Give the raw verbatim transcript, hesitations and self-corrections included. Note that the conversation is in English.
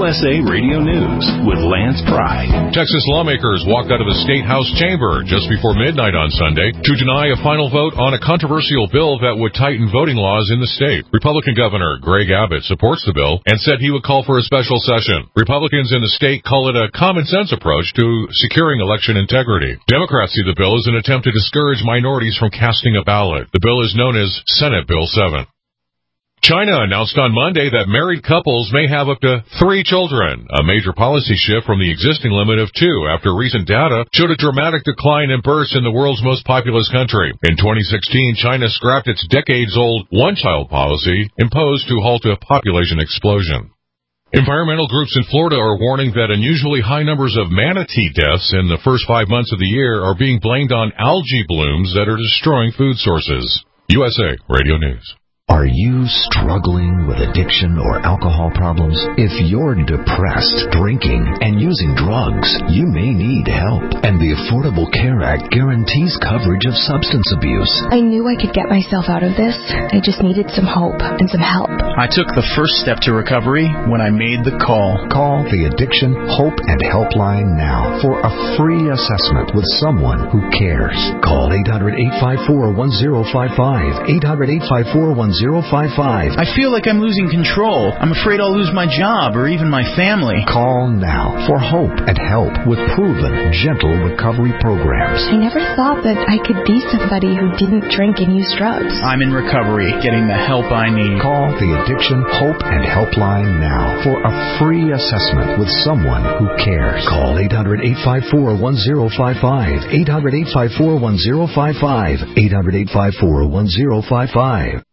U S A Radio News with Lance Pry. Texas lawmakers walked out of the State House chamber just before midnight on Sunday to deny a final vote on a controversial bill that would tighten voting laws in the state. Republican Governor Greg Abbott supports the bill and said he would call for a special session. Republicans in the state call it a common-sense approach to securing election integrity. Democrats see the bill as an attempt to discourage minorities from casting a ballot. The bill is known as Senate Bill seven. China announced on Monday that married couples may have up to three children, a major policy shift from the existing limit of two after recent data showed a dramatic decline in births in the world's most populous country. In twenty sixteen, China scrapped its decades-old one-child policy imposed to halt a population explosion. Environmental groups in Florida are warning that unusually high numbers of manatee deaths in the first five months of the year are being blamed on algae blooms that are destroying food sources. U S A Radio News. Are you struggling with addiction or alcohol problems? If you're depressed, drinking, and using drugs, you may need help. And the Affordable Care Act guarantees coverage of substance abuse. I knew I could get myself out of this. I just needed some hope and some help. I took the first step to recovery when I made the call. Call the Addiction Hope and Helpline now for a free assessment with someone who cares. Call eight hundred, eight five four, one zero five five, eight hundred, eight five four, one zero five five. I feel like I'm losing control. I'm afraid I'll lose my job or even my family. Call now for hope and help with proven, gentle recovery programs. I never thought that I could be somebody who didn't drink and use drugs. I'm in recovery, getting the help I need. Call the Addiction Hope and Helpline now for a free assessment with someone who cares. Call eight hundred, eight five four, one zero five five, eight hundred, eight five four, one zero five five, eight hundred, eight five four, one zero five five.